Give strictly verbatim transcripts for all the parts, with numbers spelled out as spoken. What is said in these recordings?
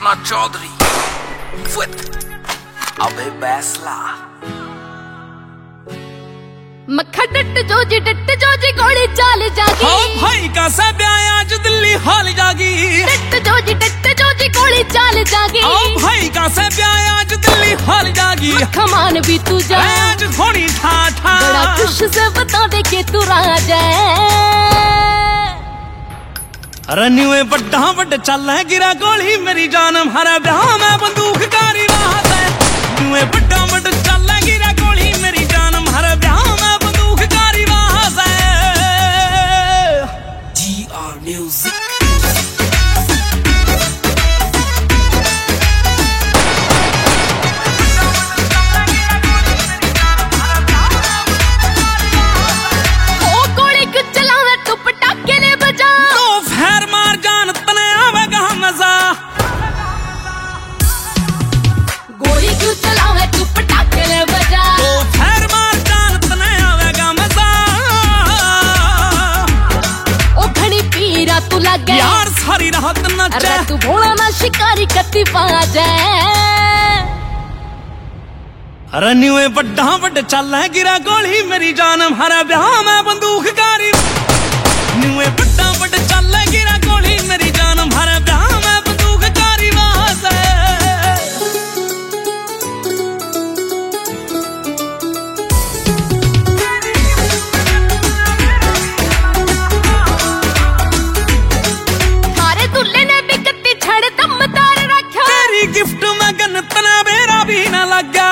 Ratna Chaudhary with Abhay Baisla. मक्खा डट जोजी डट जोजी गोली चाल जागी। हाँ भाई का सब आज दिल्ली हाल जागी। डट जोजी डट जोजी गोली चाल जागी। हाँ भाई का सब आज दिल्ली हाल जागी। कमान भी तू जा आज थोड़ी ठा ठा बड़ा खुश से बता दे के तू राजा रन्युए बड्डा बड्ड चल है गिरा गोली मेरी जान हमारा ब्याह में बंदूक कारी राहत है। नुए बड्डा बड्ड चल है गिरा गोली मेरी जान हमारा ब्याह में बंदूक कारी राहत है। G R Music. यार सारी रात नचे तू भोला ना शिकारी कत्ती पा जाए। रन्युए बड्डा बड्ड चल है गिरा गोली मेरी जान हमारा ब्याह में बंदूक कारी। नुए बड्डा बड्ड चल है गिरा गोली मेरी जान हमारा ब्याह में बंदूक कारी वास है। गिफ्ट में गन तना मेरा भी ना लगा।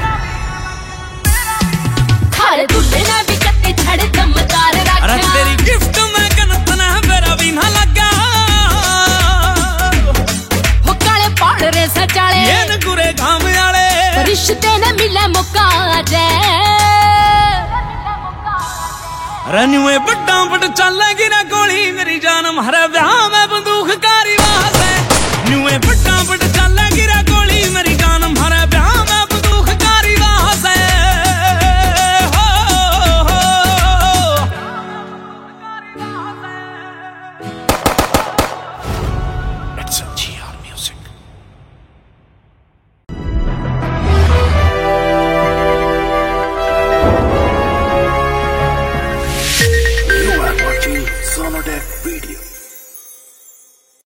थारे दूल्हे ने भी कत्ती छड़े दमदार रखा। अरे तेरी गिफ्ट में गन तना मेरा भी ना लगा। हो काले पहाड़ रे सचाले ये न गुरे घाम आले रिश्ते ने मिले मौका जे। रन्युए बड्डा बड्ड चल गिरा गोली मेरी जान हमारे ब्याह में